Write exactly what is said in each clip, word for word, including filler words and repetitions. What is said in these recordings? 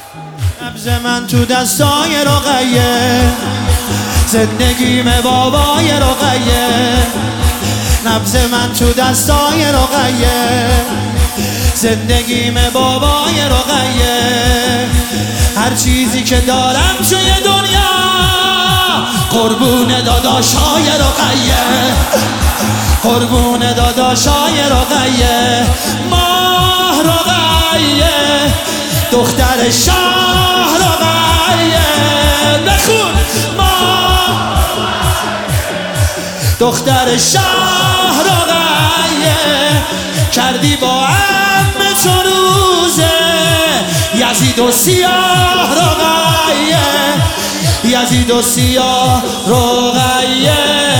نبض من تو دستای رقیه، زندگیم بابای رقیه. نبض من تو دستای رقیه، زندگیم بابای رقیه. هر چیزی که دارم توی دنیا قربون داداشای رقیه، قربون داداشای رقیه. ماه رقیه، دختر شاه رقیه. بخون ماه دختر شاه رقیه. کردی با عم تو روزه یزید و سیاه رقیه، یزید و سیاه رقیه.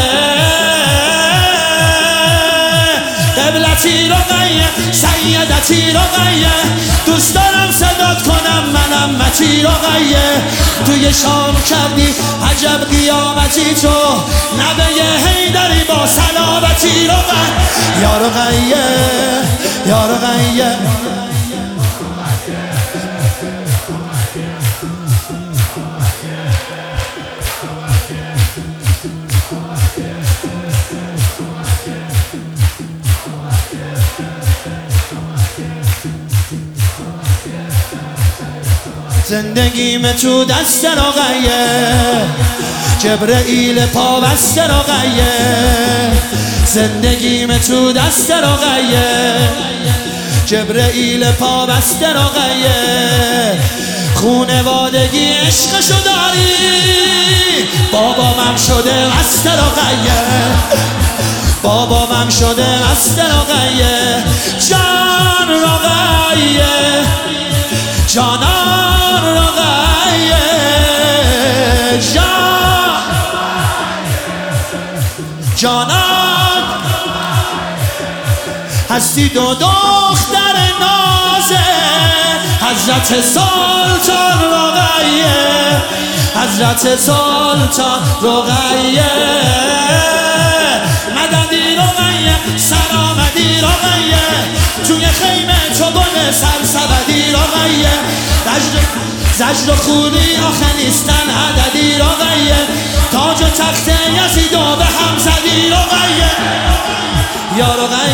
قبلتی رقیه، سیدتی رقیه. دوست دارم صدات کنم منم متی رقیه. توی شام کردی عجب قیامتی تو، نبه حیدری با سلامتی رقیه. یا رقیه یا رقیه. زندگیم تو دست رقیه، جبرئیل پا بست رقیه. زندگیم تو دست رقیه، جبرئیل پا بست رقیه. خونوادگی عشقشو داری، بابامم شده مست رقیه، بابامم شده مست رقیه. جان رقیه، جانان رقیه. جان جانان هستی دو دختر نازه، حضرت سلطان رقیه، حضرت سلطان رقیه. مددی رقیه، سلامتی رقیه. توی خیمه تو گل سرسبدی رقیه. زجر و خوری آخه نیستن عددی رقیه. تاج و تخت یزید و به هم زدی رقیه. یا رقیه